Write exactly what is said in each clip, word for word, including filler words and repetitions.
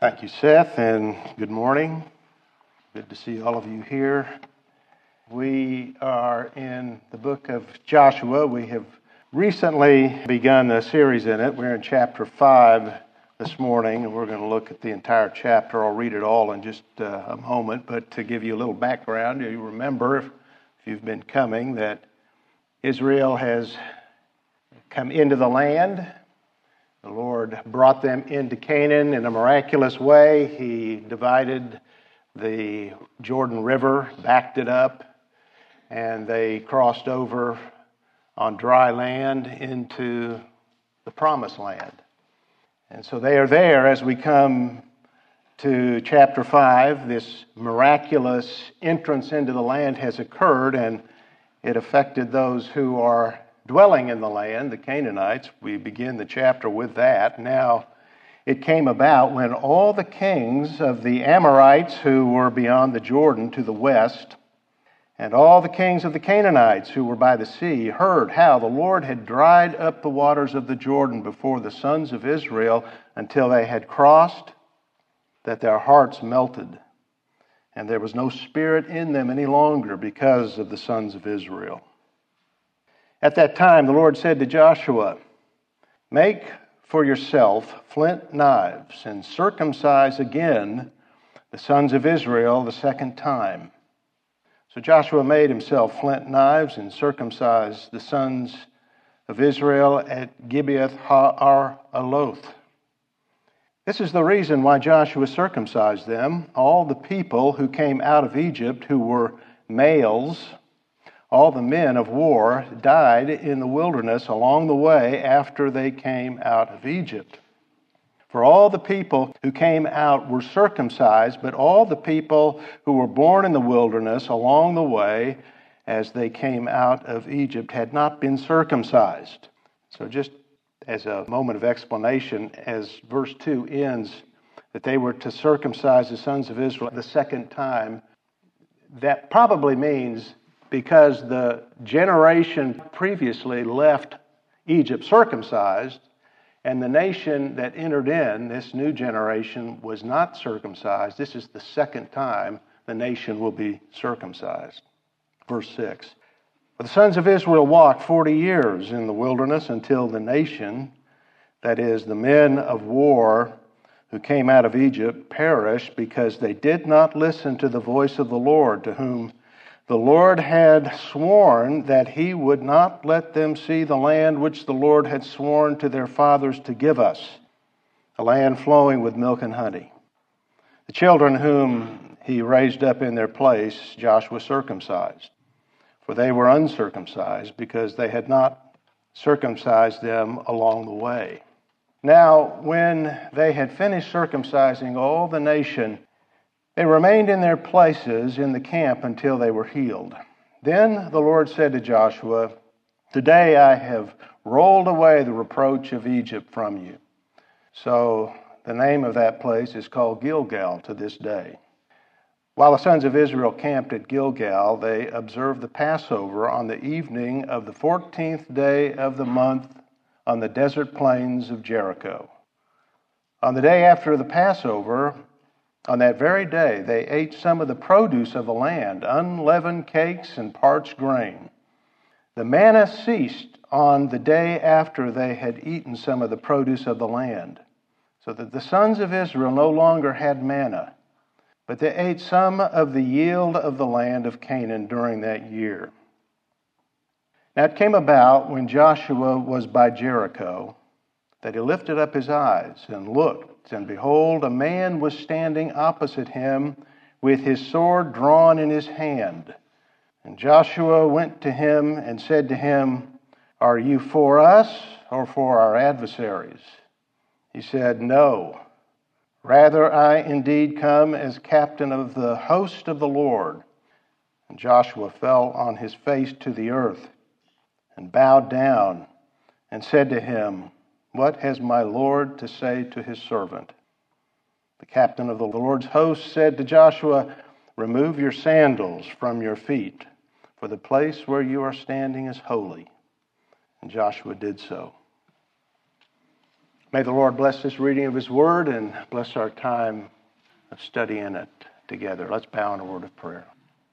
Thank you, Seth, and good morning. Good to see all of you here. We are in the book of Joshua. We have recently begun a series in it. We're in chapter five this morning, and we're going to look at the entire chapter. I'll read it all in just uh, a moment, but to give you a little background, you remember, if you've been coming, that Israel has come into the land. The Lord brought them into Canaan in a miraculous way. He divided the Jordan River, backed it up, and they crossed over on dry land into the Promised Land. And so they are there as we come to chapter five. This miraculous entrance into the land has occurred, and it affected those who are dwelling in the land, the Canaanites. We begin the chapter with that. Now, it came about when all the kings of the Amorites who were beyond the Jordan to the west, and all the kings of the Canaanites who were by the sea, heard how the Lord had dried up the waters of the Jordan before the sons of Israel until they had crossed, that their hearts melted, and there was no spirit in them any longer because of the sons of Israel. At that time, the Lord said to Joshua, "Make for yourself flint knives and circumcise again the sons of Israel the second time." So Joshua made himself flint knives and circumcised the sons of Israel at Gibeath ha-ar-aloth. This is the reason why Joshua circumcised them. All the people who came out of Egypt who were males, all the men of war, died in the wilderness along the way after they came out of Egypt. For all the people who came out were circumcised, but all the people who were born in the wilderness along the way as they came out of Egypt had not been circumcised. So just as a moment of explanation, as verse two ends, that they were to circumcise the sons of Israel the second time, that probably means because the generation previously left Egypt circumcised, and the nation that entered in, this new generation, was not circumcised. This is the second time the nation will be circumcised. Verse six. For the sons of Israel walked forty years in the wilderness until the nation, that is, the men of war who came out of Egypt, perished because they did not listen to the voice of the Lord, to whom the Lord had sworn that he would not let them see the land which the Lord had sworn to their fathers to give us, a land flowing with milk and honey. The children whom he raised up in their place, Joshua circumcised, for they were uncircumcised because they had not circumcised them along the way. Now, when they had finished circumcising all the nation, they remained in their places in the camp until they were healed. Then the Lord said to Joshua, "Today I have rolled away the reproach of Egypt from you." So the name of that place is called Gilgal to this day. While the sons of Israel camped at Gilgal, they observed the Passover on the evening of the fourteenth day of the month on the desert plains of Jericho. On the day after the Passover, on that very day, they ate some of the produce of the land, unleavened cakes and parched grain. The manna ceased on the day after they had eaten some of the produce of the land, so that the sons of Israel no longer had manna, but they ate some of the yield of the land of Canaan during that year. Now it came about when Joshua was by Jericho that he lifted up his eyes and looked, and behold, a man was standing opposite him with his sword drawn in his hand. And Joshua went to him and said to him, "Are you for us or for our adversaries?" He said, "No. Rather, I indeed come as captain of the host of the Lord." And Joshua fell on his face to the earth and bowed down and said to him, "What has my Lord to say to his servant?" The captain of the Lord's host said to Joshua, "Remove your sandals from your feet, for the place where you are standing is holy." And Joshua did so. May the Lord bless this reading of His Word and bless our time of studying it together. Let's bow in a word of prayer.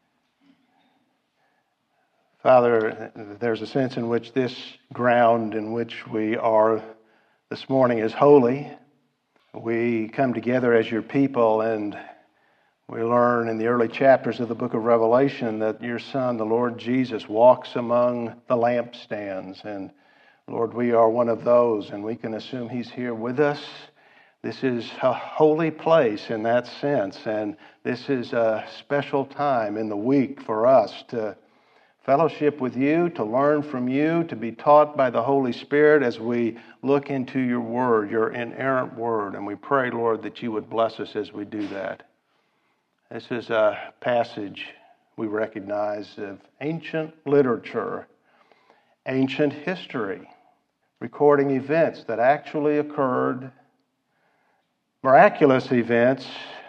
Father, there's a sense in which this ground in which we are this morning is holy. We come together as your people, and we learn in the early chapters of the book of Revelation that your Son, the Lord Jesus, walks among the lampstands. And Lord, we are one of those, and we can assume He's here with us. This is a holy place in that sense, and this is a special time in the week for us to fellowship with you, to learn from you, to be taught by the Holy Spirit as we look into your word, your inerrant word. And we pray, Lord, that you would bless us as we do that. This is a passage we recognize of ancient literature, ancient history, recording events that actually occurred, miraculous events,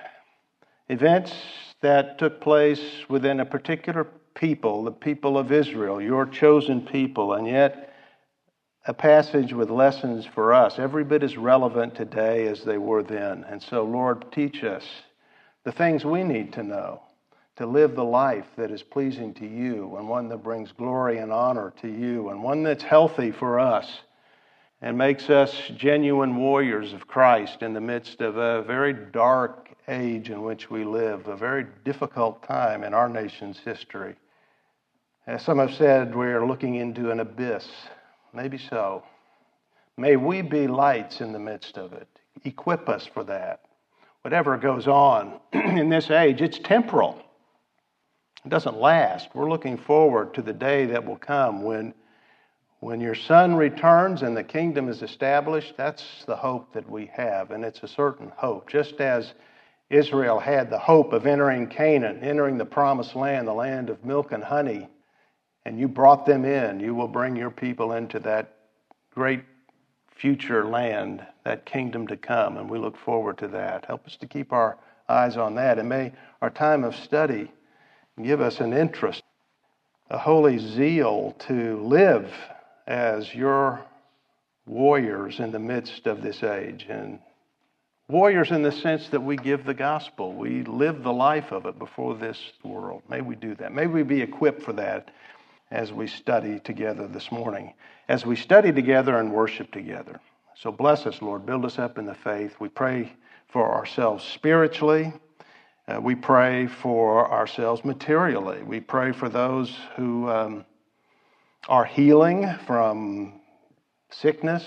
events that took place within a particular people, the people of Israel, your chosen people, and yet a passage with lessons for us, every bit as relevant today as they were then. And so, Lord, teach us the things we need to know to live the life that is pleasing to you, and one that brings glory and honor to you, and one that's healthy for us and makes us genuine warriors of Christ in the midst of a very dark age in which we live, a very difficult time in our nation's history. As some have said, we're looking into an abyss. Maybe so. May we be lights in the midst of it. Equip us for that. Whatever goes on in this age, it's temporal. It doesn't last. We're looking forward to the day that will come when When your Son returns and the kingdom is established. That's the hope that we have, and it's a certain hope. Just as Israel had the hope of entering Canaan, entering the promised land, the land of milk and honey, and you brought them in, you will bring your people into that great future land, that kingdom to come, and we look forward to that. Help us to keep our eyes on that, and may our time of study give us an interest, a holy zeal to live as your warriors in the midst of this age. And warriors in the sense that we give the gospel. We live the life of it before this world. May we do that. May we be equipped for that as we study together this morning, as we study together and worship together. So bless us, Lord. Build us up in the faith. We pray for ourselves spiritually. Uh, we pray for ourselves materially. We pray for those who um, are healing from sickness.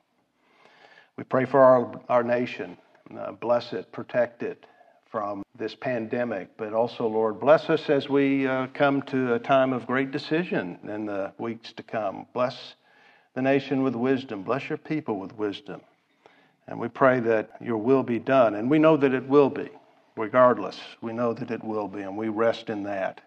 We pray for our, our nation. Uh, bless it, protect it from this pandemic. But also, Lord, bless us as we uh, come to a time of great decision in the weeks to come. Bless the nation with wisdom. Bless your people with wisdom. And we pray that your will be done. And we know that it will be, regardless. We know that it will be, and we rest in that.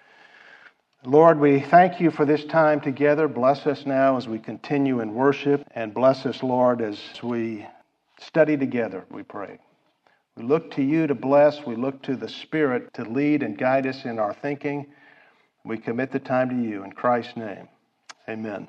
Lord, we thank you for this time together. Bless us now as we continue in worship, and bless us, Lord, as we study together, we pray. We look to you to bless. We look to the Spirit to lead and guide us in our thinking. We commit the time to you in Christ's name. Amen.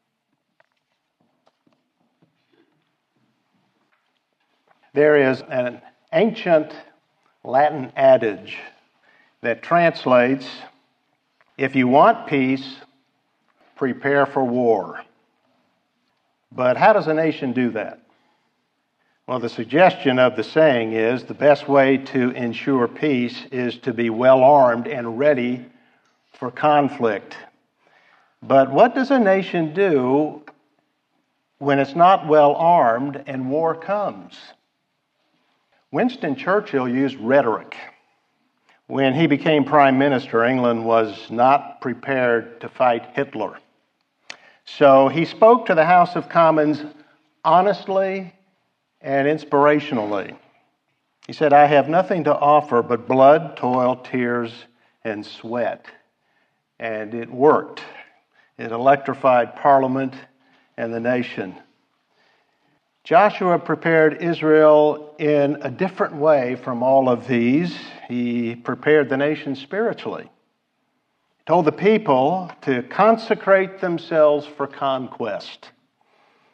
There is an ancient Latin adage that translates, if you want peace, prepare for war. But how does a nation do that? Well, the suggestion of the saying is the best way to ensure peace is to be well armed and ready for conflict. But what does a nation do when it's not well armed and war comes? Winston Churchill used rhetoric. When he became prime minister, England was not prepared to fight Hitler. So he spoke to the House of Commons honestly and inspirationally. He said, I have nothing to offer but blood, toil, tears, and sweat. And it worked. It electrified Parliament and the nation. Joshua prepared Israel in a different way from all of these. He prepared the nation spiritually. He told the people to consecrate themselves for conquest.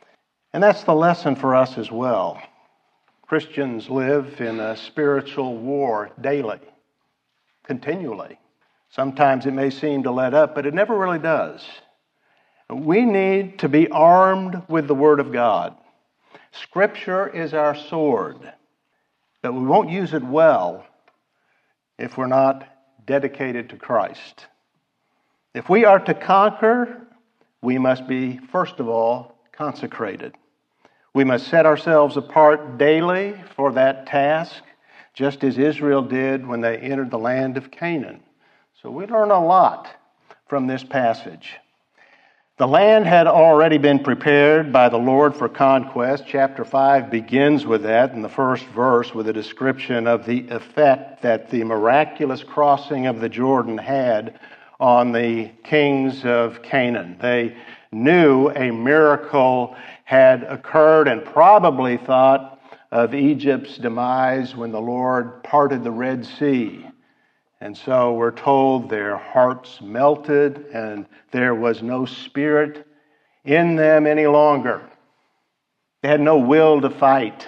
And that's the lesson for us as well. Christians live in a spiritual war daily, continually. Sometimes it may seem to let up, but it never really does. We need to be armed with the Word of God. Scripture is our sword, but we won't use it well if we're not dedicated to Christ. If we are to conquer, we must be, first of all, consecrated. We must set ourselves apart daily for that task, just as Israel did when they entered the land of Canaan. So we learn a lot from this passage. The land had already been prepared by the Lord for conquest. Chapter five begins with that in the first verse with a description of the effect that the miraculous crossing of the Jordan had on the kings of Canaan. They knew a miracle had occurred and probably thought of Egypt's demise when the Lord parted the Red Sea. And so we're told their hearts melted and there was no spirit in them any longer. They had no will to fight.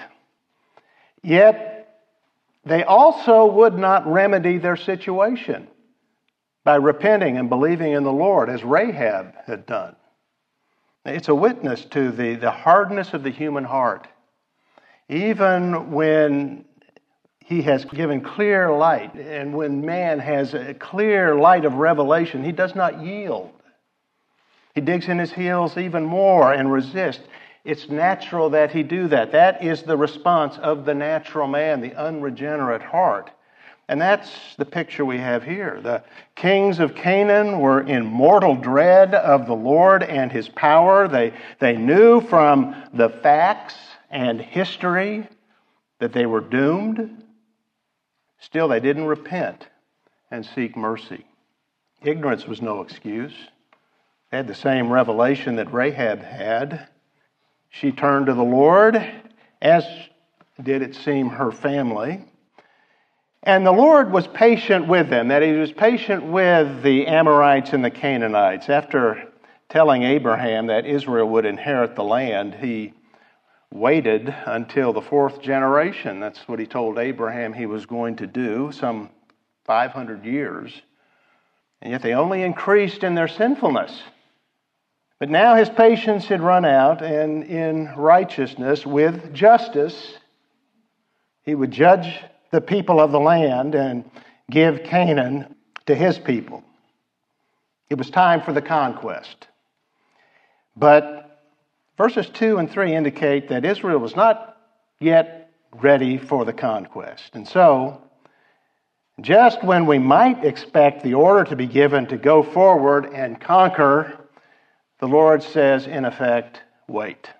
Yet they also would not remedy their situation by repenting and believing in the Lord as Rahab had done. It's a witness to the, the hardness of the human heart. Even when he has given clear light, and when man has a clear light of revelation, he does not yield. He digs in his heels even more and resists. It's natural that he do that. That is the response of the natural man, the unregenerate heart. And that's the picture we have here. The kings of Canaan were in mortal dread of the Lord and His power. They, they knew from the facts and history that they were doomed. Still, they didn't repent and seek mercy. Ignorance was no excuse. They had the same revelation that Rahab had. She turned to the Lord, as did, it seem, her family. And the Lord was patient with them, that He was patient with the Amorites and the Canaanites. After telling Abraham that Israel would inherit the land, He waited until the fourth generation. That's what He told Abraham He was going to do, some five hundred years. And yet they only increased in their sinfulness. But now His patience had run out, and in righteousness, with justice, He would judge the people of the land and give Canaan to His people. It was time for the conquest. But verses two and three indicate that Israel was not yet ready for the conquest. And so, just when we might expect the order to be given to go forward and conquer, the Lord says, in effect, wait.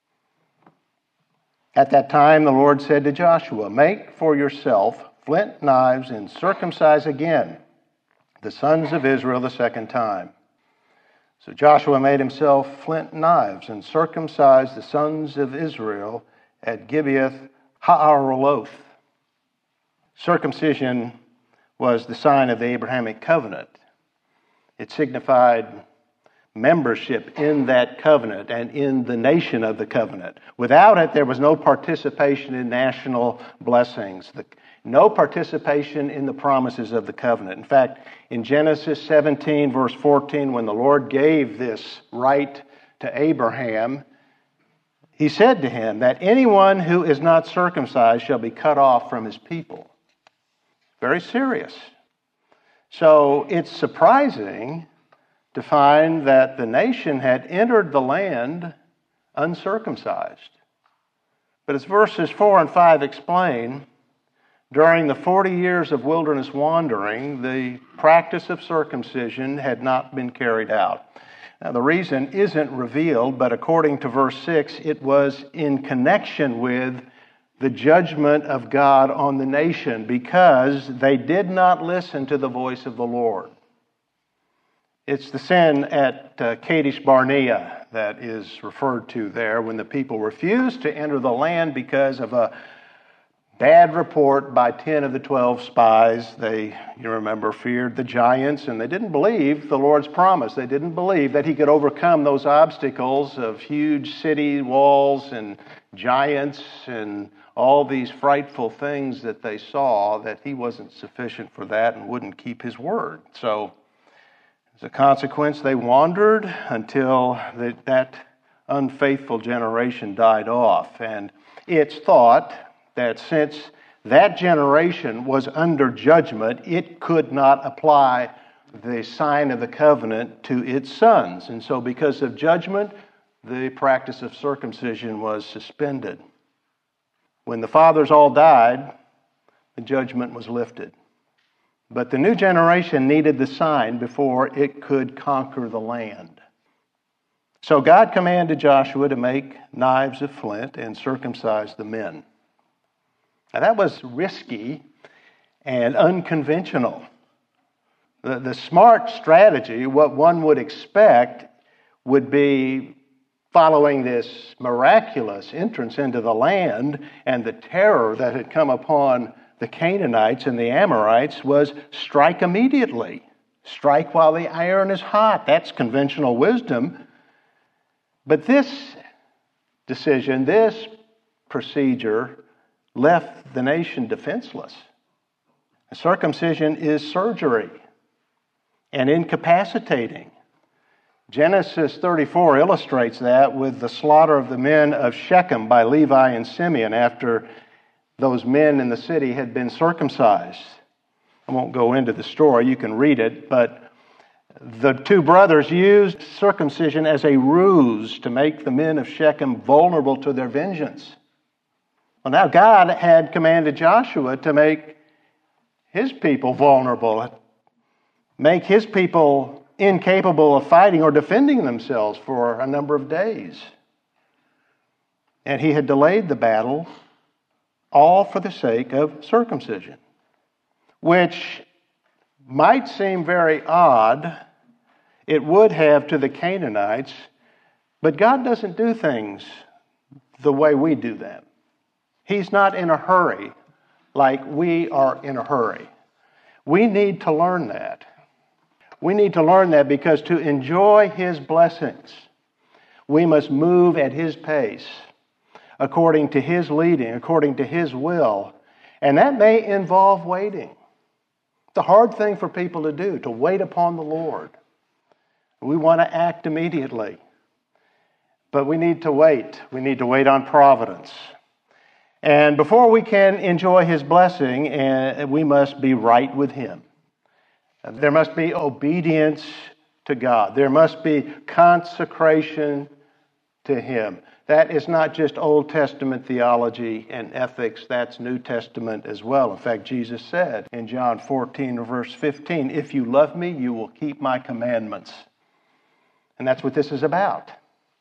At that time, the Lord said to Joshua, "Make for yourself flint knives and circumcise again the sons of Israel the second time." So Joshua made himself flint knives and circumcised the sons of Israel at Gibeath Ha'araloth. Circumcision was the sign of the Abrahamic covenant. It signified membership in that covenant and in the nation of the covenant. Without it, there was no participation in national blessings, the, no participation in the promises of the covenant. In fact, in Genesis seventeen, verse fourteen, when the Lord gave this right to Abraham, He said to him that anyone who is not circumcised shall be cut off from his people. Very serious. So it's surprising to find that the nation had entered the land uncircumcised. But as verses four and five explain, during the forty years of wilderness wandering, the practice of circumcision had not been carried out. Now, the reason isn't revealed, but according to verse six, it was in connection with the judgment of God on the nation because they did not listen to the voice of the Lord. It's the sin at uh, Kadesh Barnea that is referred to there when the people refused to enter the land because of a bad report by ten of the twelve spies. They, you remember, feared the giants, and they didn't believe the Lord's promise. They didn't believe that he could overcome those obstacles of huge city walls and giants and all these frightful things that they saw, that he wasn't sufficient for that and wouldn't keep his word. So, as a consequence, they wandered until the, that unfaithful generation died off. And it's thought that since that generation was under judgment, it could not apply the sign of the covenant to its sons. And so because of judgment, the practice of circumcision was suspended. When the fathers all died, the judgment was lifted. But the new generation needed the sign before it could conquer the land. So God commanded Joshua to make knives of flint and circumcise the men. Now that was risky and unconventional. The, the smart strategy, what one would expect, would be following this miraculous entrance into the land and the terror that had come upon the Canaanites and the Amorites, was strike immediately. Strike while the iron is hot. That's conventional wisdom. But this decision, this procedure, left the nation defenseless. Circumcision is surgery and incapacitating. Genesis thirty-four illustrates that with the slaughter of the men of Shechem by Levi and Simeon after those men in the city had been circumcised. I won't go into the story, you can read it, but the two brothers used circumcision as a ruse to make the men of Shechem vulnerable to their vengeance. Well, now God had commanded Joshua to make his people vulnerable, make his people incapable of fighting or defending themselves for a number of days. And he had delayed the battle, all for the sake of circumcision, which might seem very odd. It would have to the Canaanites, but God doesn't do things the way we do them. He's not in a hurry like we are in a hurry. We need to learn that. We need to learn that because to enjoy his blessings, we must move at his pace, according to his leading, according to his will. And that may involve waiting. It's a hard thing for people to do, to wait upon the Lord. We want to act immediately. But we need to wait. We need to wait on providence. And before we can enjoy his blessing, we must be right with him. There must be obedience to God. There must be consecration to him. That is not just Old Testament theology and ethics, that's New Testament as well. In fact, Jesus said in John fourteen, verse fifteen, "If you love me, you will keep my commandments." And that's what this is about.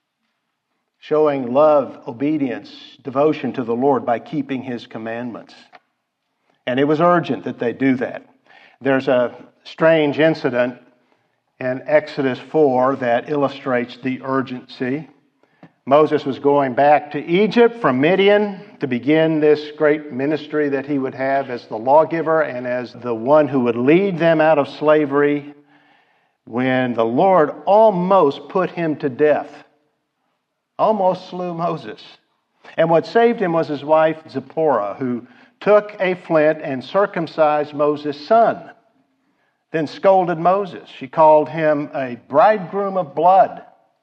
Showing love, obedience, devotion to the Lord by keeping his commandments. And it was urgent that they do that. There's a strange incident in Exodus four that illustrates the urgency. Moses was going back to Egypt from Midian to begin this great ministry that he would have as the lawgiver and as the one who would lead them out of slavery, when the Lord almost put him to death, almost slew Moses. And what saved him was his wife Zipporah, who took a flint and circumcised Moses' son, then scolded Moses. She called him a bridegroom of blood.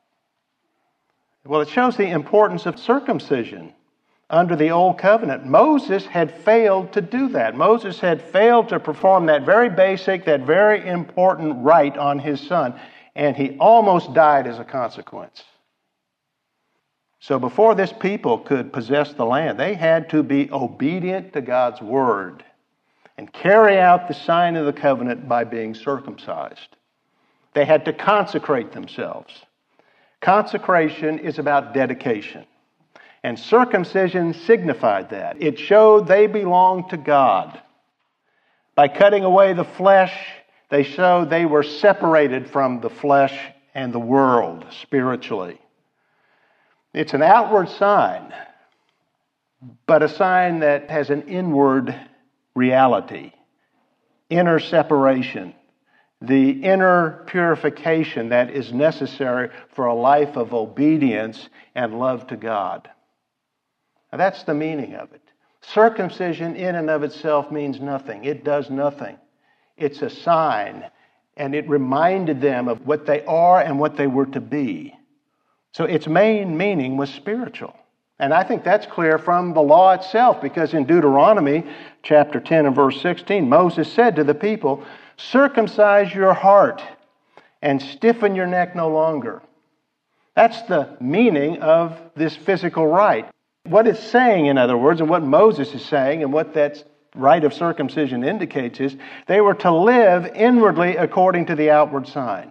Well, it shows the importance of circumcision under the Old Covenant. Moses had failed to do that. Moses had failed to perform that very basic, that very important rite on his son, and he almost died as a consequence. So before this people could possess the land, they had to be obedient to God's word and carry out the sign of the covenant by being circumcised. They had to consecrate themselves. Consecration is about dedication. And circumcision signified that. It showed they belonged to God. By cutting away the flesh, they showed they were separated from the flesh and the world spiritually. It's an outward sign, but a sign that has an inward reality, inner separation, the inner purification that is necessary for a life of obedience and love to God. Now, that's the meaning of it. Circumcision in and of itself means nothing. It does nothing. It's a sign, and it reminded them of what they are and what they were to be. So its main meaning was spiritual. And I think that's clear from the law itself, because in Deuteronomy chapter ten and verse sixteen, Moses said to the people, "Circumcise your heart and stiffen your neck no longer." That's the meaning of this physical rite. What it's saying, in other words, and what Moses is saying, and what that rite of circumcision indicates is they were to live inwardly according to the outward sign.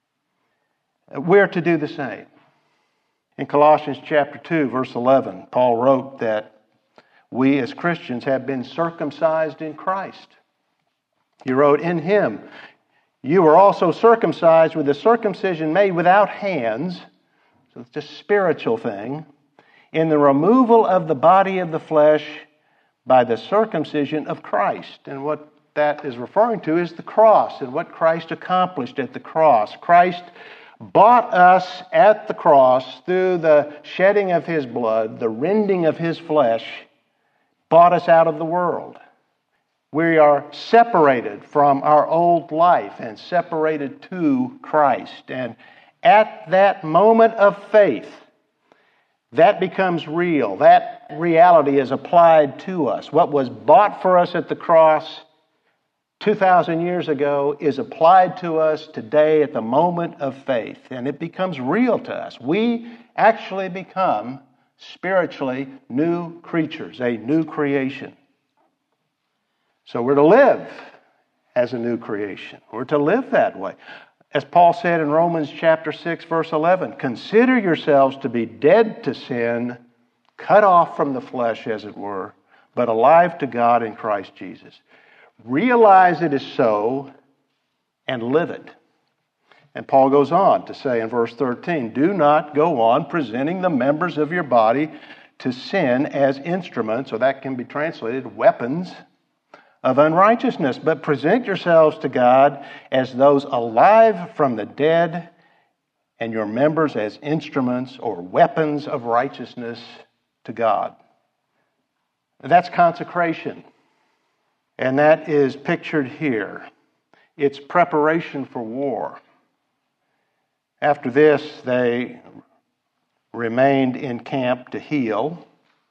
We're to do the same. In Colossians chapter two, verse eleven, Paul wrote that we as Christians have been circumcised in Christ. He wrote, "In Him you were also circumcised with a circumcision made without hands," so it's a spiritual thing, "in the removal of the body of the flesh by the circumcision of Christ." And what that is referring to is the cross and what Christ accomplished at the cross. Christ bought us at the cross through the shedding of His blood, the rending of His flesh, bought us out of the world. We are separated from our old life and separated to Christ. And at that moment of faith, that becomes real. That reality is applied to us. What was bought for us at the cross two thousand years ago is applied to us today at the moment of faith. And it becomes real to us. We actually become spiritually new creatures, a new creation. So we're to live as a new creation. We're to live that way. As Paul said in Romans chapter six, verse eleven, "Consider yourselves to be dead to sin, cut off from the flesh, as it were, but alive to God in Christ Jesus." Realize it is so and live it. And Paul goes on to say in verse thirteen, "Do not go on presenting the members of your body to sin as instruments," or that can be translated weapons, "of unrighteousness, but present yourselves to God as those alive from the dead, and your members as instruments or weapons of righteousness to God." That's consecration. And that is pictured here. It's preparation for war. After this, they remained in camp to heal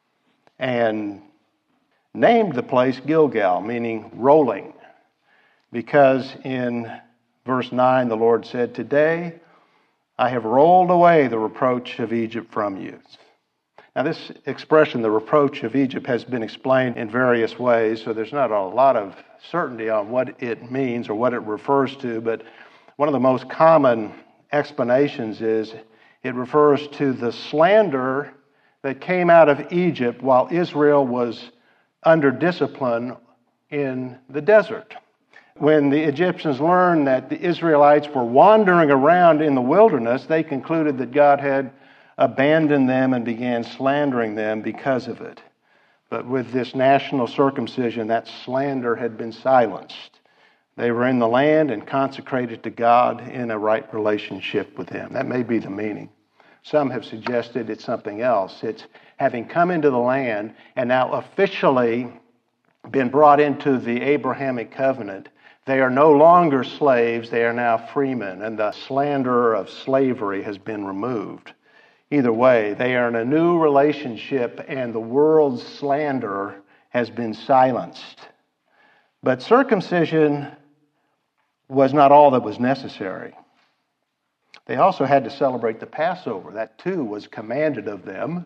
and named the place Gilgal, meaning rolling, because in verse nine the Lord said, "Today I have rolled away the reproach of Egypt from you." Now this expression, the reproach of Egypt, has been explained in various ways, so there's not a lot of certainty on what it means or what it refers to, but one of the most common explanations is it refers to the slander that came out of Egypt while Israel was under discipline in the desert. When the Egyptians learned that the Israelites were wandering around in the wilderness, they concluded that God had abandoned them and began slandering them because of it. But with this national circumcision, that slander had been silenced. They were in the land and consecrated to God in a right relationship with Him. That may be the meaning. Some have suggested it's something else. It's having come into the land and now officially been brought into the Abrahamic covenant. They are no longer slaves, they are now freemen, and the slander of slavery has been removed. Either way, they are in a new relationship and the world's slander has been silenced. But circumcision was not all that was necessary. They also had to celebrate the Passover. That too was commanded of them.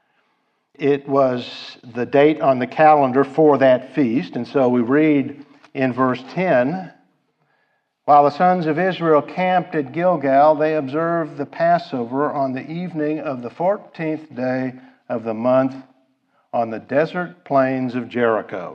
It was the date on the calendar for that feast, and so we read in verse ten, "While the sons of Israel camped at Gilgal, they observed the Passover on the evening of the fourteenth day of the month on the desert plains of Jericho."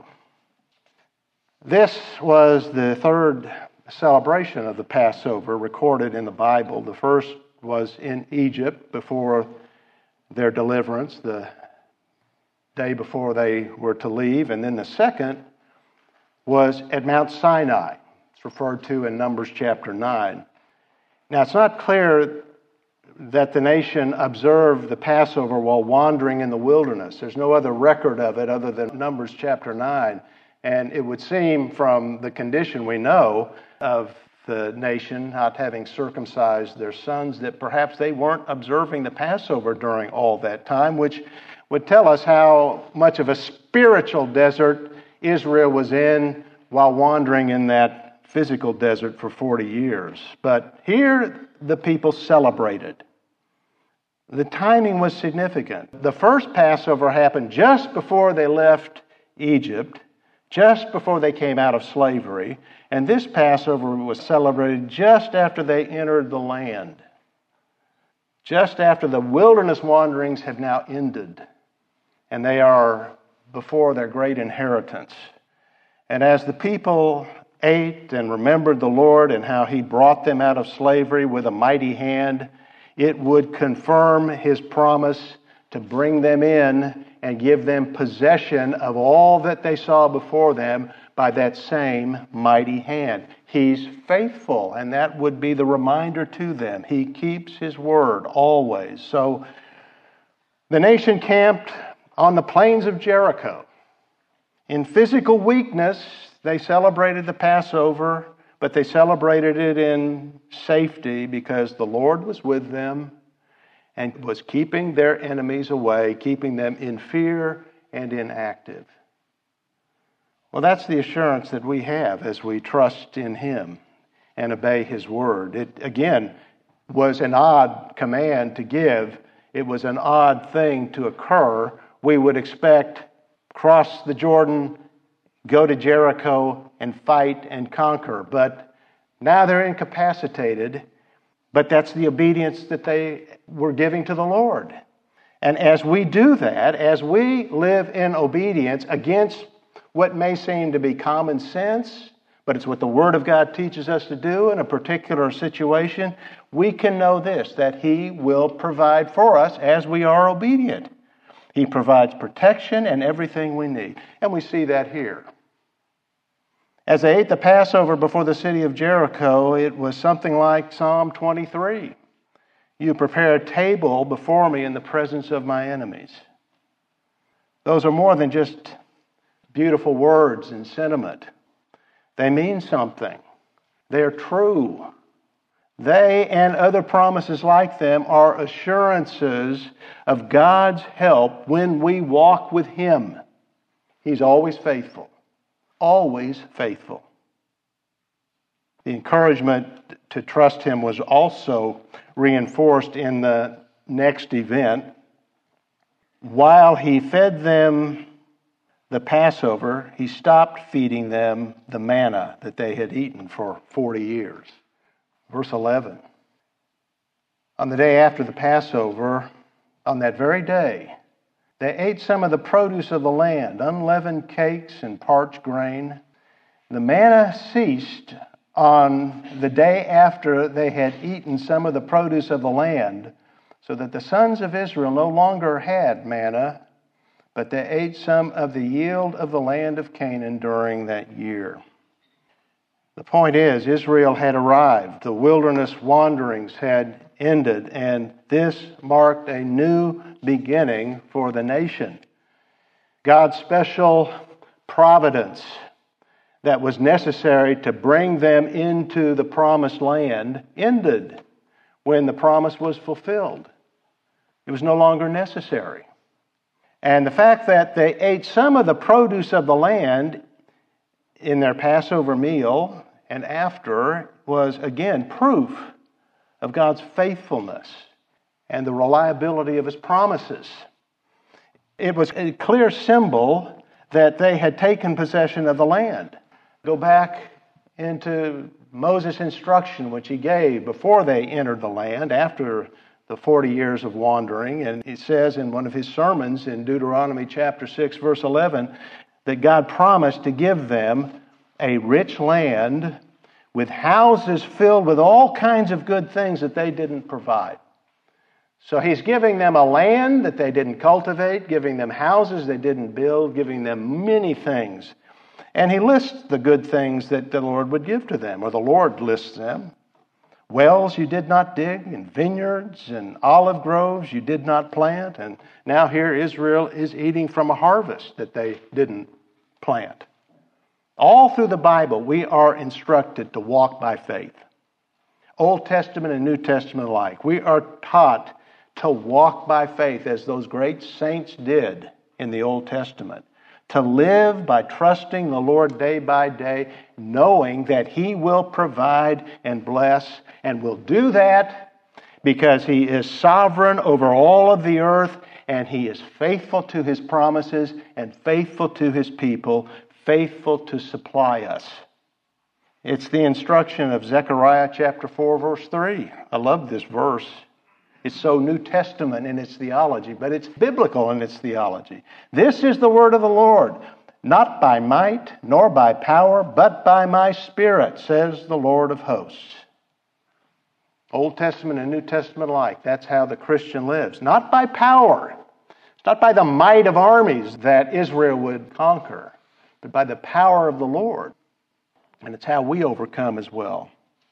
This was the third celebration of the Passover recorded in the Bible. The first was in Egypt before their deliverance. The day before they were to leave. And then the second was at Mount Sinai. It's referred to in Numbers chapter nine. Now, it's not clear that the nation observed the Passover while wandering in the wilderness. There's no other record of it other than Numbers chapter nine. And it would seem from the condition we know of the nation not having circumcised their sons that perhaps they weren't observing the Passover during all that time, which would tell us how much of a spiritual desert Israel was in while wandering in that physical desert for forty years. But here the people celebrated. The timing was significant. The first Passover happened just before they left Egypt, just before they came out of slavery, and this Passover was celebrated just after they entered the land, just after the wilderness wanderings have now ended, and they are before their great inheritance. And as the people ate and remembered the Lord and how He brought them out of slavery with a mighty hand, it would confirm His promise to bring them in and give them possession of all that they saw before them by that same mighty hand. He's faithful, and that would be the reminder to them. He keeps His word always. So the nation camped on the plains of Jericho. In physical weakness, they celebrated the Passover, but they celebrated it in safety because the Lord was with them and was keeping their enemies away, keeping them in fear and inactive. Well, that's the assurance that we have as we trust in Him and obey His word. It, again, was an odd command to give. It was an odd thing to occur. We would expect cross the Jordan, go to Jericho, and fight and conquer. But now they're incapacitated, but that's the obedience that they were giving to the Lord. And as we do that, as we live in obedience against what may seem to be common sense, but it's what the Word of God teaches us to do in a particular situation, we can know this, that He will provide for us as we are obedient. He provides protection and everything we need. And we see that here. As they ate the Passover before the city of Jericho, it was something like Psalm twenty-three. You prepare a table before me in the presence of my enemies. Those are more than just beautiful words and sentiment. They mean something. They're true. They and other promises like them are assurances of God's help when we walk with Him. He's always faithful. Always faithful. The encouragement to trust Him was also reinforced in the next event. While He fed them the Passover, He stopped feeding them the manna that they had eaten for forty years. Verse eleven. On the day after the Passover, on that very day, they ate some of the produce of the land, unleavened cakes and parched grain. The manna ceased on the day after they had eaten some of the produce of the land, so that the sons of Israel no longer had manna, but they ate some of the yield of the land of Canaan during that year. The point is, Israel had arrived. The wilderness wanderings had ended, and this marked a new beginning for the nation. God's special providence that was necessary to bring them into the promised land ended when the promise was fulfilled. It was no longer necessary. And the fact that they ate some of the produce of the land in their Passover meal and after was, again, proof of God's faithfulness and the reliability of His promises. It was a clear symbol that they had taken possession of the land. Go back into Moses' instruction, which he gave before they entered the land, after the forty years of wandering. And he says in one of his sermons in Deuteronomy chapter six, verse eleven, that God promised to give them a rich land with houses filled with all kinds of good things that they didn't provide. So he's giving them a land that they didn't cultivate, giving them houses they didn't build, giving them many things. And he lists the good things that the Lord would give to them, or the Lord lists them. Wells you did not dig, and vineyards and olive groves you did not plant. And now here Israel is eating from a harvest that they didn't plant. All through the Bible, we are instructed to walk by faith. Old Testament and New Testament alike. We are taught to walk by faith as those great saints did in the Old Testament. To live by trusting the Lord day by day, knowing that He will provide and bless, and will do that because He is sovereign over all of the earth, and He is faithful to His promises and faithful to His people, faithful to supply us. It's the instruction of Zechariah chapter four, verse three. I love this verse. It's so New Testament in its theology, but it's biblical in its theology. This is the word of the Lord, not by might nor by power, but by my Spirit, says the Lord of hosts. Old Testament and New Testament alike, that's how the Christian lives. Not by power, it's not by the might of armies that Israel would conquer, but by the power of the Lord. And it's how we overcome as well.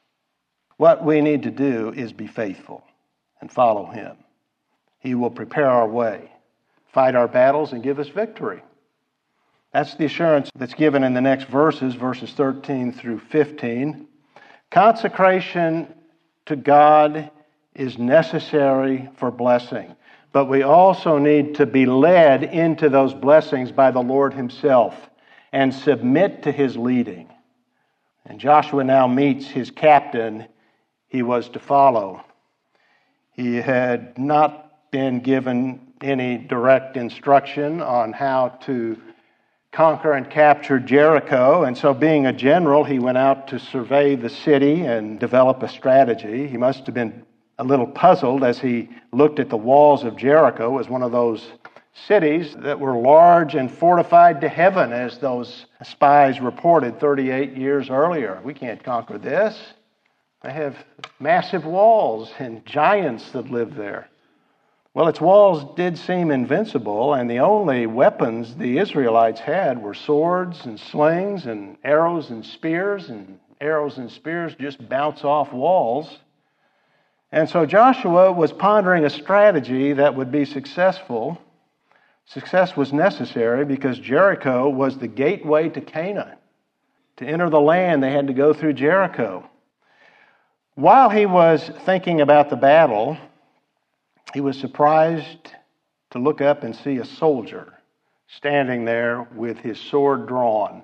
What we need to do is be faithful and follow Him. He will prepare our way, fight our battles, and give us victory. That's the assurance that's given in the next verses, verses thirteen through fifteen. Consecration to God is necessary for blessing, but we also need to be led into those blessings by the Lord Himself and submit to His leading. And Joshua now meets his captain he was to follow. He had not been given any direct instruction on how to conquer and capture Jericho, and so being a general, he went out to survey the city and develop a strategy. He must have been a little puzzled as he looked at the walls of Jericho as one of those cities that were large and fortified to heaven, as those spies reported thirty-eight years earlier. We can't conquer this. They have massive walls and giants that live there. Well, its walls did seem invincible, and the only weapons the Israelites had were swords and slings and arrows and spears, and arrows and spears just bounce off walls. And so Joshua was pondering a strategy that would be successful. Success was necessary because Jericho was the gateway to Canaan. To enter the land, they had to go through Jericho. While he was thinking about the battle, he was surprised to look up and see a soldier standing there with his sword drawn.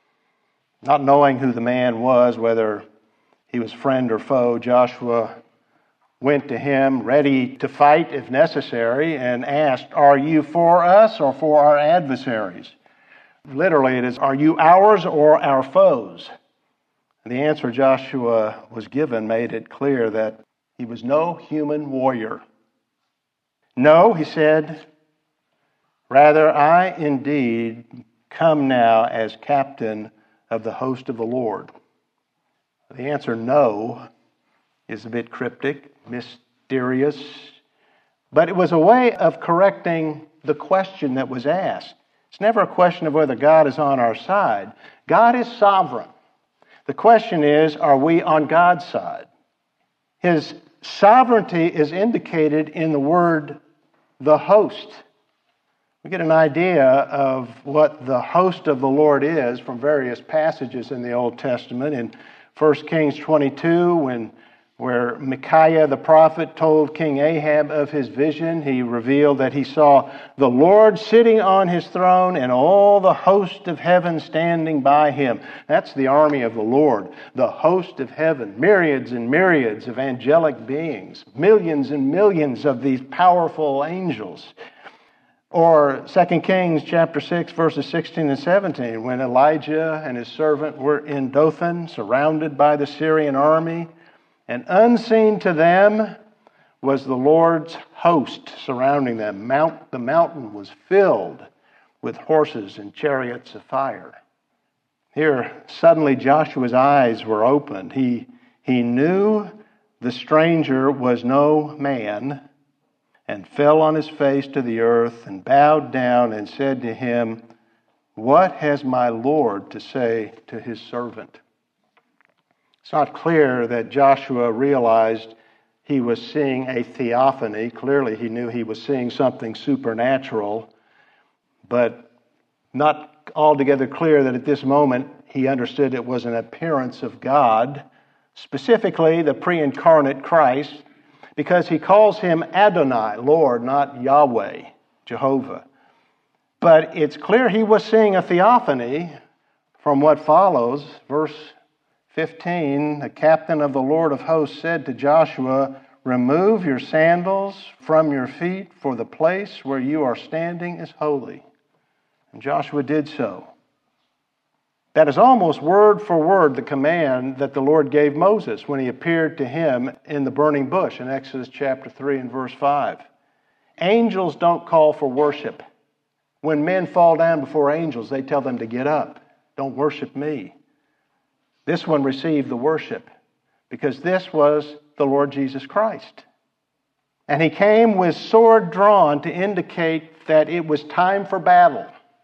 Not knowing who the man was, whether he was friend or foe, Joshua went to him, ready to fight if necessary, and asked, "Are you for us or for our adversaries?" Literally, it is, "Are you ours or our foes?" And the answer Joshua was given made it clear that he was no human warrior. "No," he said, "rather I indeed come now as captain of the host of the Lord." The answer "no" is a bit cryptic, mysterious, but it was a way of correcting the question that was asked. It's never a question of whether God is on our side. God is sovereign. The question is, are we on God's side? His sovereignty is indicated in the word the host. We get an idea of what the host of the Lord is from various passages in the Old Testament. In First Kings twenty-two, when where Micaiah the prophet told King Ahab of his vision, he revealed that he saw the Lord sitting on his throne and all the host of heaven standing by him. That's the army of the Lord, the host of heaven, myriads and myriads of angelic beings, millions and millions of these powerful angels. Or Second Kings chapter six, verses sixteen and seventeen, when Elijah and his servant were in Dothan, surrounded by the Syrian army, and unseen to them was the Lord's host surrounding them. Mount, the mountain was filled with horses and chariots of fire. Here, suddenly Joshua's eyes were opened. He, he knew the stranger was no man, and fell on his face to the earth and bowed down and said to him, "What has my Lord to say to his servant?" It's not clear that Joshua realized he was seeing a theophany. Clearly, he knew he was seeing something supernatural, but not altogether clear that at this moment he understood it was an appearance of God, specifically the pre-incarnate Christ, because he calls him Adonai, Lord, not Yahweh, Jehovah. But it's clear he was seeing a theophany from what follows. Verse fifteen, the captain of the Lord of hosts said to Joshua, "Remove your sandals from your feet, for the place where you are standing is holy." And Joshua did so. That is almost word for word the command that the Lord gave Moses when he appeared to him in the burning bush in Exodus chapter three and verse five. Angels don't call for worship. When men fall down before angels, they tell them to get up. Don't worship me. This one received the worship because this was the Lord Jesus Christ. And he came with sword drawn to indicate that it was time for battle,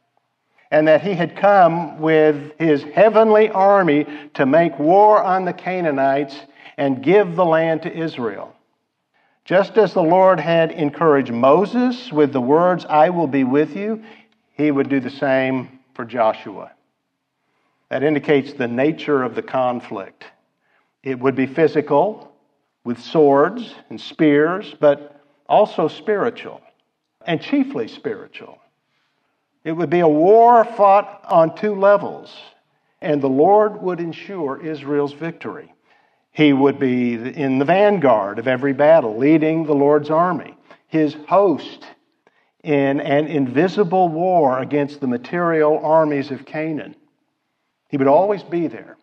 and that he had come with his heavenly army to make war on the Canaanites and give the land to Israel. Just as the Lord had encouraged Moses with the words, "I will be with you," he would do the same for Joshua. That indicates the nature of the conflict. It would be physical, with swords and spears, but also spiritual, and chiefly spiritual. It would be a war fought on two levels, and the Lord would ensure Israel's victory. He would be in the vanguard of every battle, leading the Lord's army, his host in an invisible war against the material armies of Canaan. He would always be there,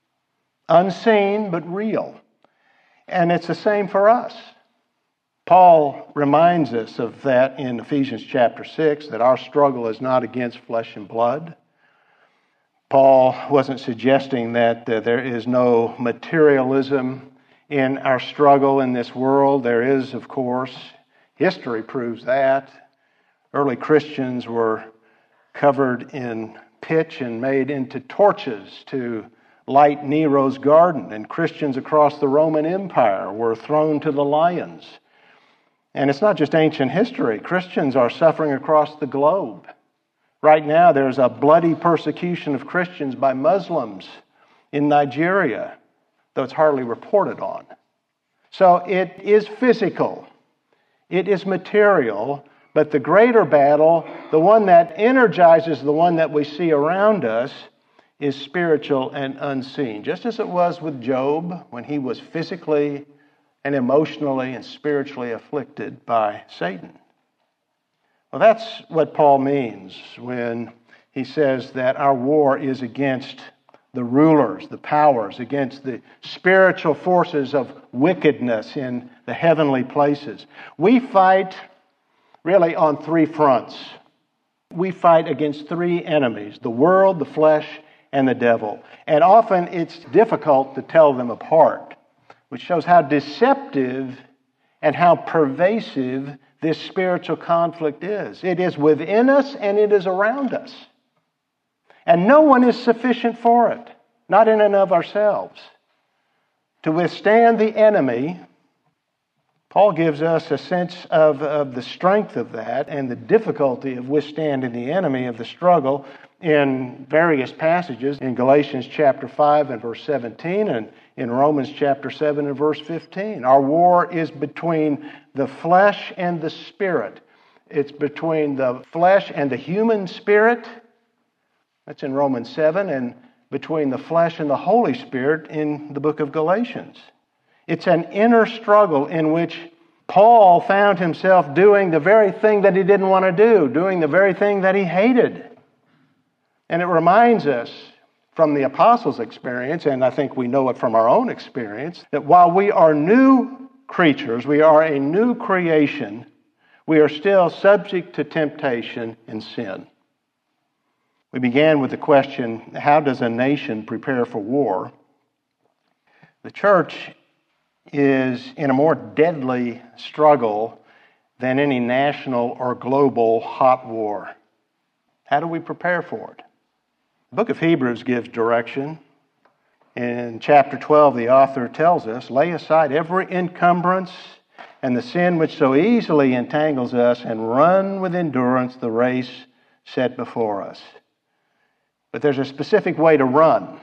unseen but real. And it's the same for us. Paul reminds us of that in Ephesians chapter six, that our struggle is not against flesh and blood. Paul wasn't suggesting that uh, there is no materialism in our struggle in this world. There is, of course. History proves that. Early Christians were covered in pitch and made into torches to light Nero's garden, and Christians across the Roman Empire were thrown to the lions. And it's not just ancient history. Christians are suffering across the globe. Right now, there's a bloody persecution of Christians by Muslims in Nigeria, though it's hardly reported on. So it is physical. It is material. But the greater battle, the one that energizes the one that we see around us, is spiritual and unseen. Just as it was with Job when he was physically and emotionally and spiritually afflicted by Satan. Well, that's what Paul means when he says that our war is against the rulers, the powers, against the spiritual forces of wickedness in the heavenly places. We fight really on three fronts. We fight against three enemies: the world, the flesh, and the devil. And often it's difficult to tell them apart, which shows how deceptive and how pervasive this spiritual conflict is. It is within us and it is around us. And no one is sufficient for it, not in and of ourselves. To withstand the enemy, Paul gives us a sense of, of the strength of that and the difficulty of withstanding the enemy of the struggle in various passages in Galatians chapter five and verse seventeen, and in Romans chapter seven and verse fifteen. Our war is between the flesh and the spirit. It's between the flesh and the human spirit. That's in Romans seven, and between the flesh and the Holy Spirit in the book of Galatians. It's an inner struggle in which Paul found himself doing the very thing that he didn't want to do, doing the very thing that he hated. And it reminds us from the apostles' experience, and I think we know it from our own experience, that while we are new creatures, we are a new creation, we are still subject to temptation and sin. We began with the question, how does a nation prepare for war? The church is in a more deadly struggle than any national or global hot war. How do we prepare for it? The book of Hebrews gives direction. In chapter twelve, the author tells us, lay aside every encumbrance and the sin which so easily entangles us, and run with endurance the race set before us. But there's a specific way to run,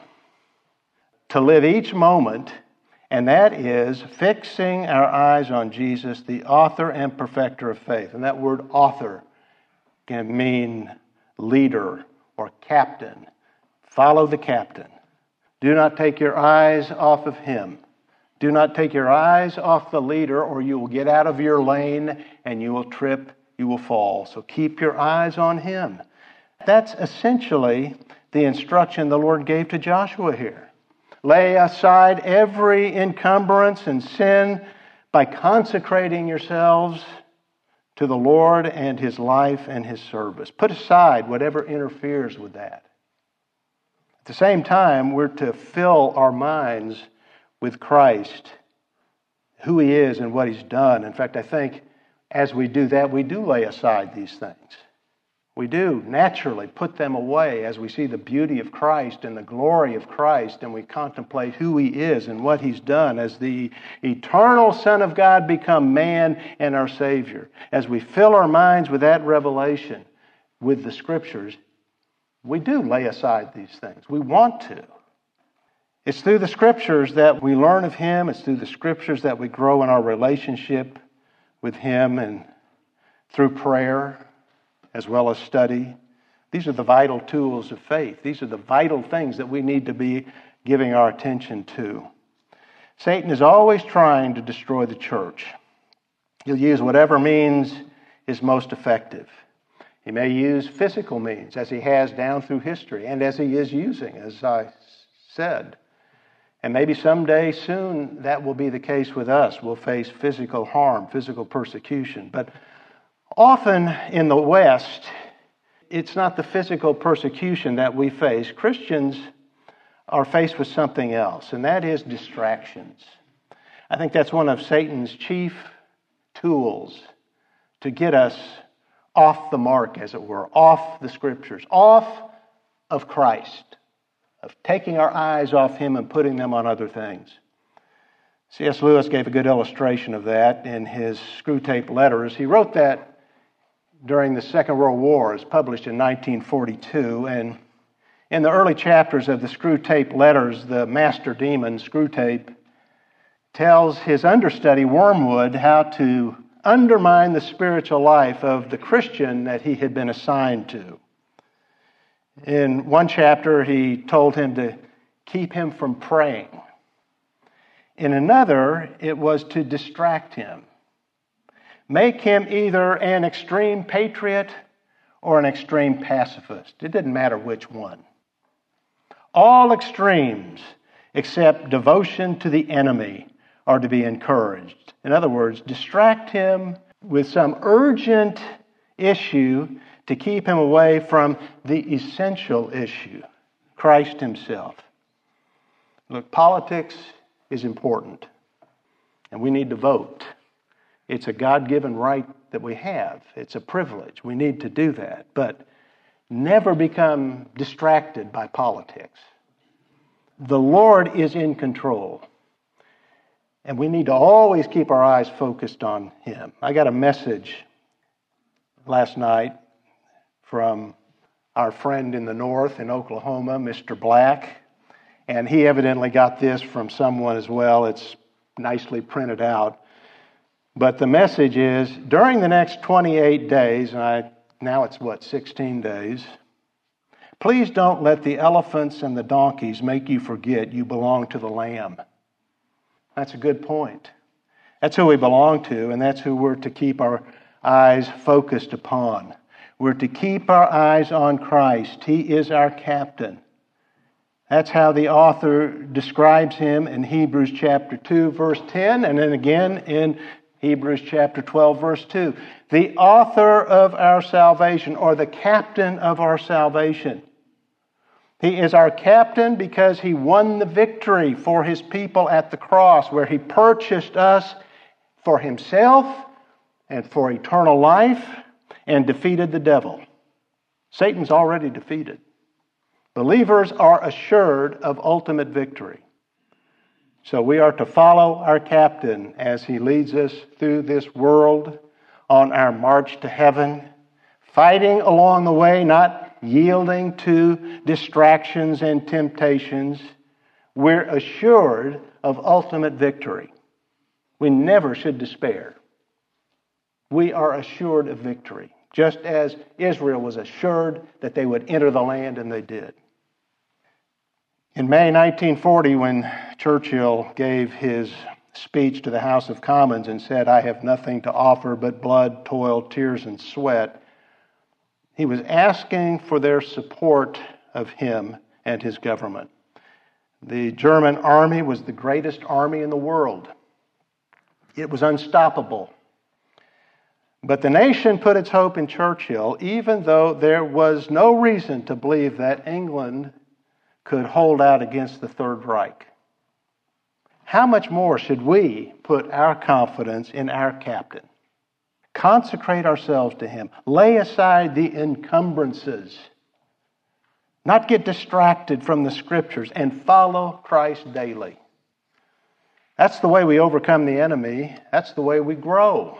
to live each moment, and that is fixing our eyes on Jesus, the author and perfecter of faith. And that word author can mean leader or captain. Follow the captain. Do not take your eyes off of him. Do not take your eyes off the leader, or you will get out of your lane and you will trip, you will fall. So keep your eyes on him. That's essentially the instruction the Lord gave to Joshua here. Lay aside every encumbrance and sin by consecrating yourselves to the Lord and his life and his service. Put aside whatever interferes with that. At the same time, we're to fill our minds with Christ, who he is and what he's done. In fact, I think as we do that, we do lay aside these things. We do naturally put them away as we see the beauty of Christ and the glory of Christ, and we contemplate who he is and what he's done as the eternal Son of God become man and our Savior. As we fill our minds with that revelation, with the Scriptures, we do lay aside these things. We want to. It's through the Scriptures that we learn of him. It's through the Scriptures that we grow in our relationship with him, and through prayer as well as study. These are the vital tools of faith. These are the vital things that we need to be giving our attention to. Satan is always trying to destroy the church. He'll use whatever means is most effective. He may use physical means, as he has down through history, and as he is using, as I said. And maybe someday soon that will be the case with us. We'll face physical harm, physical persecution. But often in the West, it's not the physical persecution that we face. Christians are faced with something else, and that is distractions. I think that's one of Satan's chief tools to get us off the mark, as it were, off the Scriptures, off of Christ, of taking our eyes off him and putting them on other things. C S Lewis gave a good illustration of that in his Screwtape Letters. He wrote that during the Second World War. It was published in nineteen forty-two, and in the early chapters of the Screwtape Letters, the master demon, Screwtape, tells his understudy, Wormwood, how to undermine the spiritual life of the Christian that he had been assigned to. In one chapter, he told him to keep him from praying. In another, it was to distract him. Make him either an extreme patriot or an extreme pacifist. It didn't matter which one. All extremes except devotion to the enemy are to be encouraged. In other words, distract him with some urgent issue to keep him away from the essential issue, Christ himself. Look, politics is important, and we need to vote. It's a God-given right that we have. It's a privilege. We need to do that. But never become distracted by politics. The Lord is in control. And we need to always keep our eyes focused on him. I got a message last night from our friend in the north in Oklahoma, Mister Black. And he evidently got this from someone as well. It's nicely printed out. But the message is, during the next twenty-eight days, and I, now it's what, sixteen days, please don't let the elephants and the donkeys make you forget you belong to the Lamb. That's a good point. That's who we belong to, and that's who we're to keep our eyes focused upon. We're to keep our eyes on Christ. He is our captain. That's how the author describes him in Hebrews chapter two, verse ten, and then again in Hebrews chapter twelve, verse two. The author of our salvation, or the captain of our salvation. He is our captain because he won the victory for his people at the cross, where he purchased us for himself and for eternal life and defeated the devil. Satan's already defeated. Believers are assured of ultimate victory. So we are to follow our captain as he leads us through this world on our march to heaven, fighting along the way, not yielding to distractions and temptations. We're assured of ultimate victory. We never should despair. We are assured of victory, just as Israel was assured that they would enter the land, and they did. In May nineteen forty, when Churchill gave his speech to the House of Commons and said, "I have nothing to offer but blood, toil, tears, and sweat," he was asking for their support of him and his government. The German army was the greatest army in the world. It was unstoppable. But the nation put its hope in Churchill, even though there was no reason to believe that England could hold out against the Third Reich. How much more should we put our confidence in our captain? Consecrate ourselves to him. Lay aside the encumbrances. Not get distracted from the Scriptures, and follow Christ daily. That's the way we overcome the enemy. That's the way we grow.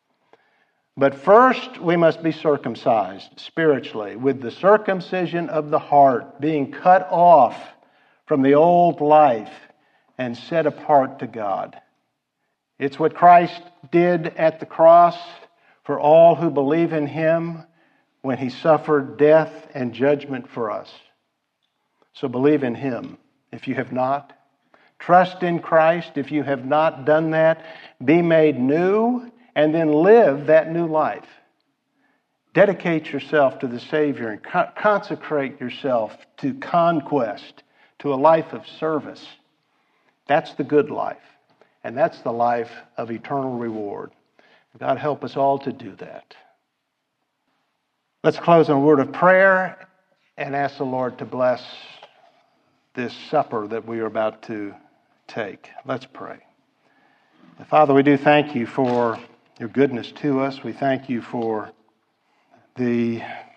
But first, we must be circumcised spiritually with the circumcision of the heart, being cut off from the old life and set apart to God. It's what Christ did at the cross for all who believe in him when he suffered death and judgment for us. So believe in him if you have not. Trust in Christ if you have not done that. Be made new, and then live that new life. Dedicate yourself to the Savior and co- consecrate yourself to conquest, to a life of service. That's the good life, and that's the life of eternal reward. God help us all to do that. Let's close in a word of prayer and ask the Lord to bless this supper that we are about to take. Let's pray. Father, we do thank you for your goodness to us. We thank you for the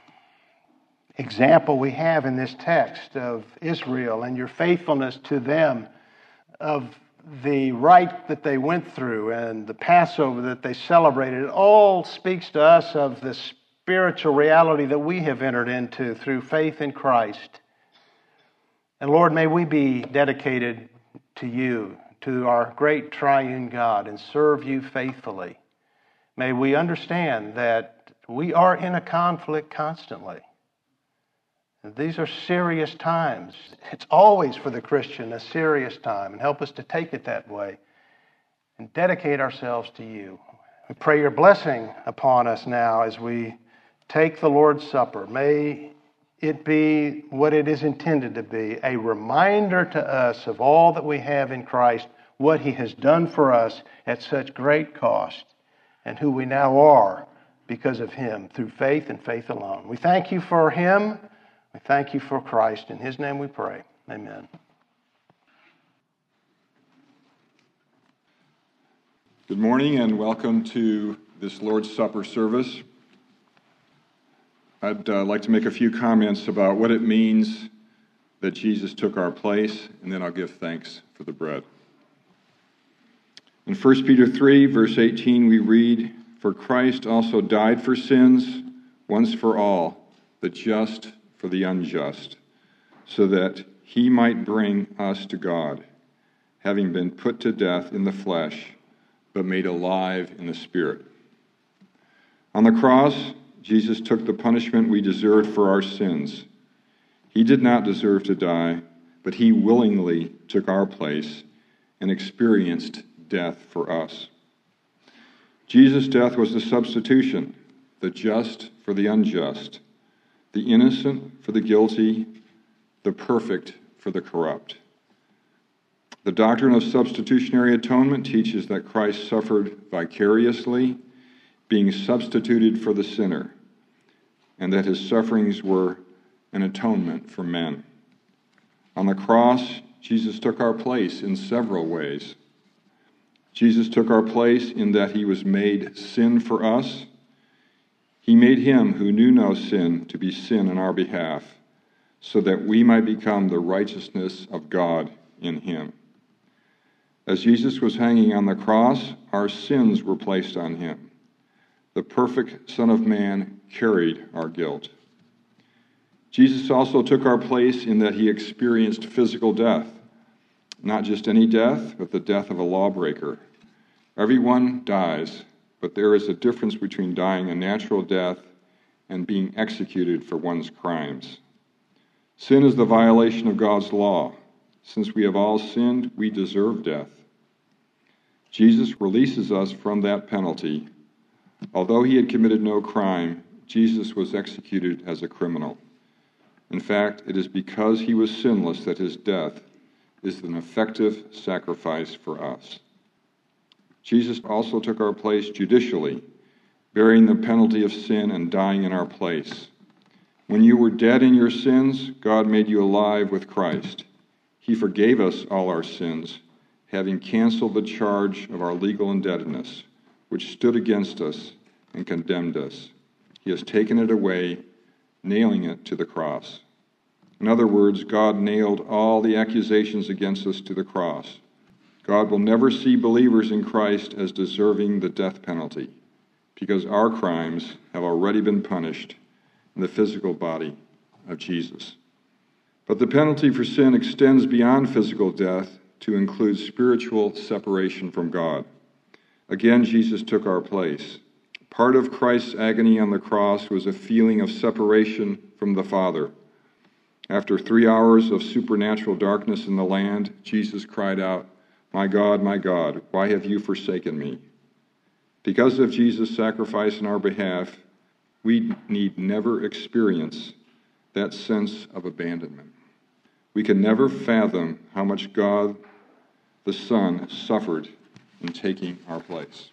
example we have in this text of Israel and your faithfulness to them, of the rite that they went through and the Passover that they celebrated. It all speaks to us of the spiritual reality that we have entered into through faith in Christ. And Lord, may we be dedicated to you, to our great triune God, and serve you faithfully. May we understand that we are in a conflict constantly. These are serious times. It's always for the Christian a serious time, and help us to take it that way and dedicate ourselves to you. We pray your blessing upon us now as we take the Lord's Supper. May it be what it is intended to be, a reminder to us of all that we have in Christ, what he has done for us at such great cost, and who we now are because of him, through faith and faith alone. We thank you for him. We thank you for Christ. In his name we pray. Amen. Good morning and welcome to this Lord's Supper service. I'd uh, like to make a few comments about what it means that Jesus took our place, and then I'll give thanks for the bread. In First Peter three, verse eighteen, we read, "For Christ also died for sins, once for all, the just for the unjust, so that he might bring us to God, having been put to death in the flesh, but made alive in the Spirit." On the cross, Jesus took the punishment we deserved for our sins. He did not deserve to die, but he willingly took our place and experienced death for us. Jesus' death was the substitution, the just for the unjust, the innocent for the guilty, the perfect for the corrupt. The doctrine of substitutionary atonement teaches that Christ suffered vicariously, being substituted for the sinner, and that his sufferings were an atonement for men. On the cross, Jesus took our place in several ways. Jesus took our place in that he was made sin for us. He made him who knew no sin to be sin on our behalf, so that we might become the righteousness of God in him. As Jesus was hanging on the cross, our sins were placed on him. The perfect Son of Man carried our guilt. Jesus also took our place in that he experienced physical death. Not just any death, but the death of a lawbreaker. Everyone dies, but there is a difference between dying a natural death and being executed for one's crimes. Sin is the violation of God's law. Since we have all sinned, we deserve death. Jesus releases us from that penalty. Although he had committed no crime, Jesus was executed as a criminal. In fact, it is because he was sinless that his death is an effective sacrifice for us. Jesus also took our place judicially, bearing the penalty of sin and dying in our place. When you were dead in your sins, God made you alive with Christ. He forgave us all our sins, having canceled the charge of our legal indebtedness, which stood against us and condemned us. He has taken it away, nailing it to the cross. In other words, God nailed all the accusations against us to the cross. God will never see believers in Christ as deserving the death penalty, because our crimes have already been punished in the physical body of Jesus. But the penalty for sin extends beyond physical death to include spiritual separation from God. Again, Jesus took our place. Part of Christ's agony on the cross was a feeling of separation from the Father. After three hours of supernatural darkness in the land, Jesus cried out, "My God, my God, why have you forsaken me?" Because of Jesus' sacrifice in our behalf, we need never experience that sense of abandonment. We can never fathom how much God the Son suffered in taking our place.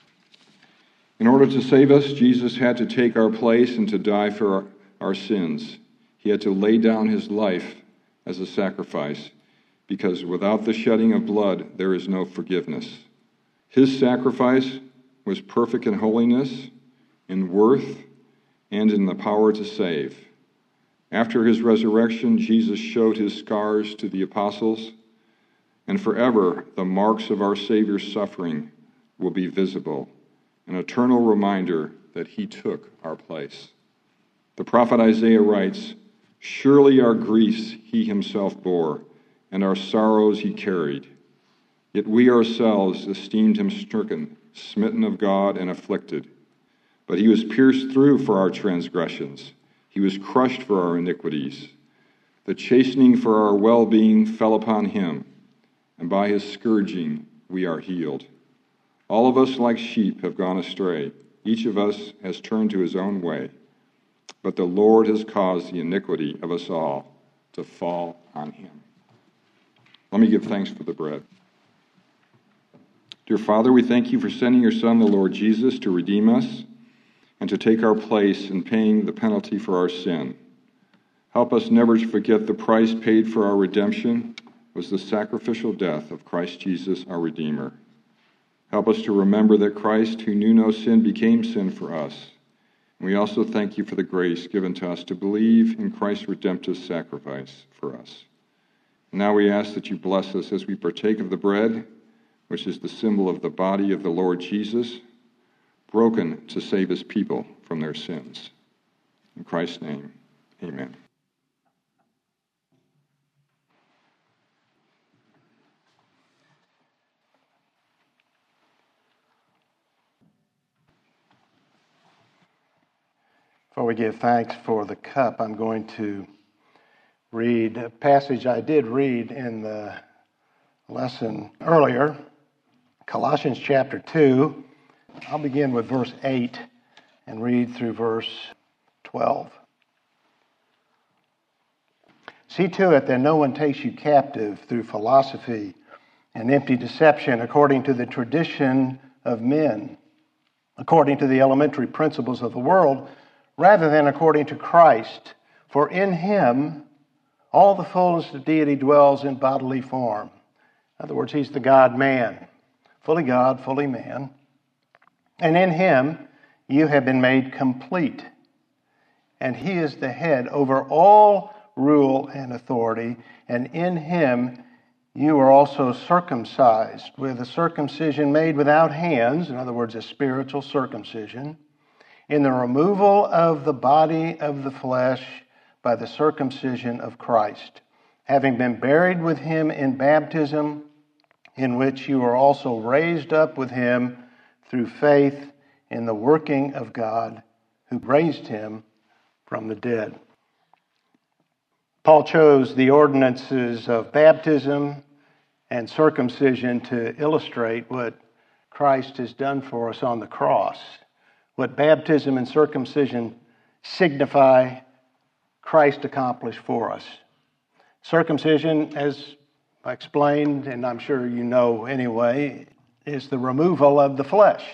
In order to save us, Jesus had to take our place and to die for our, our sins. He had to lay down his life as a sacrifice, because without the shedding of blood, there is no forgiveness. His sacrifice was perfect in holiness, in worth, and in the power to save. After his resurrection, Jesus showed his scars to the apostles, and forever the marks of our Savior's suffering will be visible, an eternal reminder that he took our place. The prophet Isaiah writes, "Surely our griefs he himself bore, and our sorrows he carried. Yet we ourselves esteemed him stricken, smitten of God, and afflicted. But he was pierced through for our transgressions. He was crushed for our iniquities. The chastening for our well-being fell upon him, and by his scourging we are healed. All of us like sheep have gone astray. Each of us has turned to his own way. But the Lord has caused the iniquity of us all to fall on him." Let me give thanks for the bread. Dear Father, we thank you for sending your Son, the Lord Jesus, to redeem us and to take our place in paying the penalty for our sin. Help us never to forget the price paid for our redemption was the sacrificial death of Christ Jesus, our Redeemer. Help us to remember that Christ, who knew no sin, became sin for us. And we also thank you for the grace given to us to believe in Christ's redemptive sacrifice for us. And now we ask that you bless us as we partake of the bread, which is the symbol of the body of the Lord Jesus, broken to save his people from their sins. In Christ's name, amen. Before we give thanks for the cup, I'm going to read a passage I did read in the lesson earlier, Colossians chapter two. I'll begin with verse eight and read through verse twelve. "See to it that no one takes you captive through philosophy and empty deception according to the tradition of men, according to the elementary principles of the world, rather than according to Christ. For in him all the fullness of deity dwells in bodily form." In other words, he's the God-man, fully God, fully man. And in him you have been made complete. And he is the head over all rule and authority. And in him you are also circumcised with a circumcision made without hands, in other words, a spiritual circumcision, in the removal of the body of the flesh by the circumcision of Christ, having been buried with him in baptism, in which you are also raised up with him through faith in the working of God, who raised him from the dead. Paul chose the ordinances of baptism and circumcision to illustrate what Christ has done for us on the cross. What baptism and circumcision signify, Christ accomplished for us. Circumcision, as I explained, and I'm sure you know anyway, is the removal of the flesh.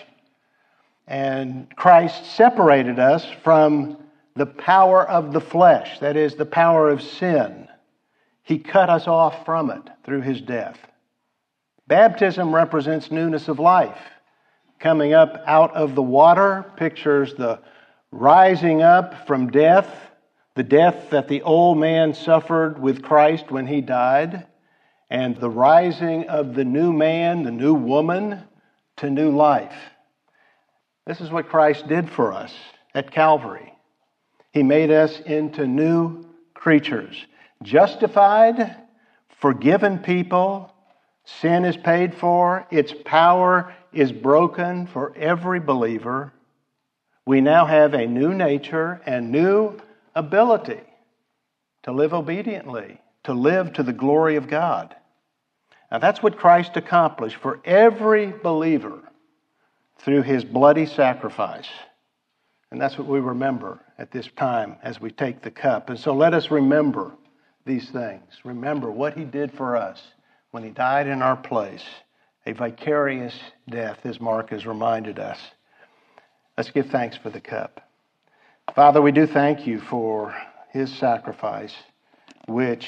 And Christ separated us from the power of the flesh, that is, the power of sin. He cut us off from it through his death. Baptism represents newness of life. Coming up out of the water pictures the rising up from death, the death that the old man suffered with Christ when he died, and the rising of the new man, the new woman, to new life. This is what Christ did for us at Calvary. He made us into new creatures, justified, forgiven people. Sin is paid for. Its power is broken for every believer. We now have a new nature and new ability to live obediently, to live to the glory of God. Now that's what Christ accomplished for every believer through his bloody sacrifice. And that's what we remember at this time as we take the cup. And so let us remember these things. Remember what he did for us when he died in our place. A vicarious death, as Mark has reminded us. Let's give thanks for the cup. Father, we do thank you for his sacrifice, which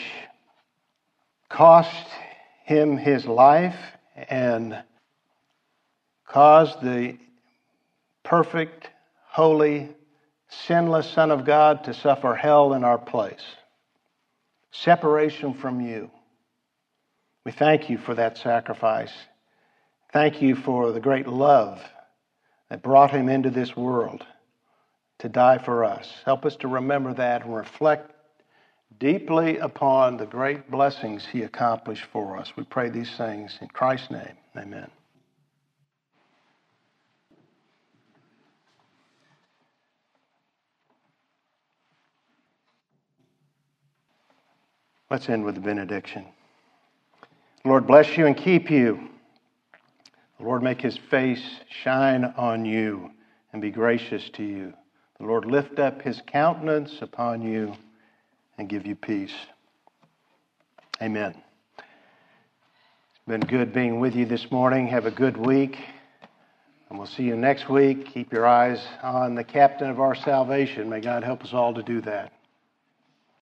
cost him his life and caused the perfect, holy, sinless Son of God to suffer hell in our place. Separation from you. We thank you for that sacrifice. Thank you for the great love that brought him into this world to die for us. Help us to remember that and reflect deeply upon the great blessings he accomplished for us. We pray these things in Christ's name. Amen. Let's end with the benediction. The Lord bless you and keep you. The Lord make his face shine on you and be gracious to you. The Lord lift up his countenance upon you and give you peace. Amen. It's been good being with you this morning. Have a good week. And we'll see you next week. Keep your eyes on the captain of our salvation. May God help us all to do that.